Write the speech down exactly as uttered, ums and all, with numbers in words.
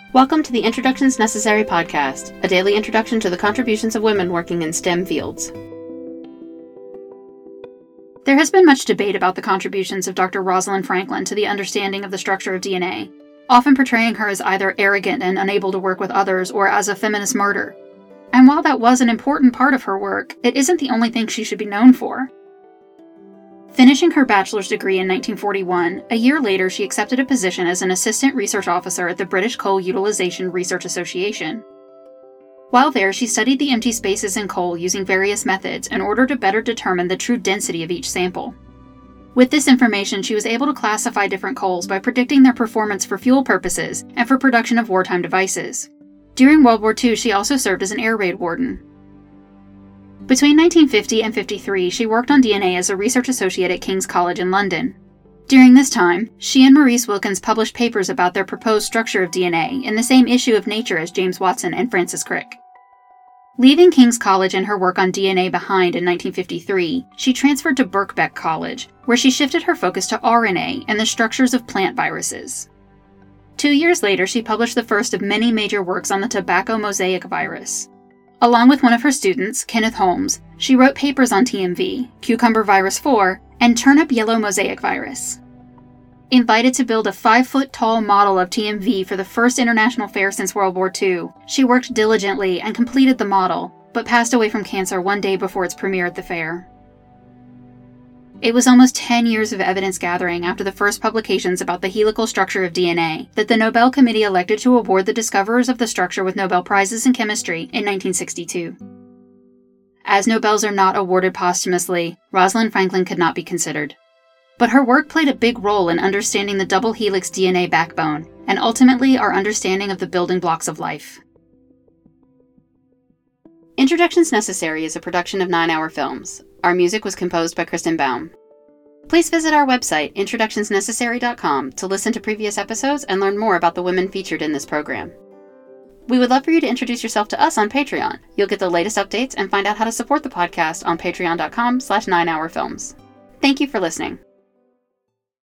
Welcome to the Introductions Necessary podcast, a daily introduction to the contributions of women working in STEM fields. There has been much debate about the contributions of Doctor Rosalind Franklin to the understanding of the structure of D N A, often portraying her as either arrogant and unable to work with others or as a feminist martyr. And while that was an important part of her work, it isn't the only thing she should be known for. Finishing her bachelor's degree in nineteen forty-one, a year later she accepted a position as an assistant research officer at the British Coal Utilisation Research Association. While there, she studied the empty spaces in coal using various methods in order to better determine the true density of each sample. With this information, she was able to classify different coals by predicting their performance for fuel purposes and for production of wartime devices. During World War Two, she also served as an air raid warden. Between nineteen fifty and fifty-three, she worked on D N A as a research associate at King's College in London. During this time, she and Maurice Wilkins published papers about their proposed structure of D N A in the same issue of Nature as James Watson and Francis Crick. Leaving King's College and her work on D N A behind in nineteen fifty-three, she transferred to Birkbeck College, where she shifted her focus to R N A and the structures of plant viruses. Two years later, she published the first of many major works on the tobacco mosaic virus. Along with one of her students, Kenneth Holmes, she wrote papers on T M V, cucumber virus four, and turnip yellow mosaic virus. Invited to build a five-foot-tall model of T M V for the first international fair since World War Two, she worked diligently and completed the model, but passed away from cancer one day before its premiere at the fair. It was almost ten years of evidence gathering after the first publications about the helical structure of D N A that the Nobel Committee elected to award the discoverers of the structure with Nobel Prizes in Chemistry in nineteen sixty-two. As Nobels are not awarded posthumously, Rosalind Franklin could not be considered. But her work played a big role in understanding the double helix D N A backbone, and ultimately our understanding of the building blocks of life. Introductions Necessary is a production of Nine Hour Films. Our music was composed by Kristen Baum. Please visit our website, introductions necessary dot com, to listen to previous episodes and learn more about the women featured in this program. We would love for you to introduce yourself to us on Patreon. You'll get the latest updates and find out how to support the podcast on patreon dot com slash nine hour films. Thank you for listening.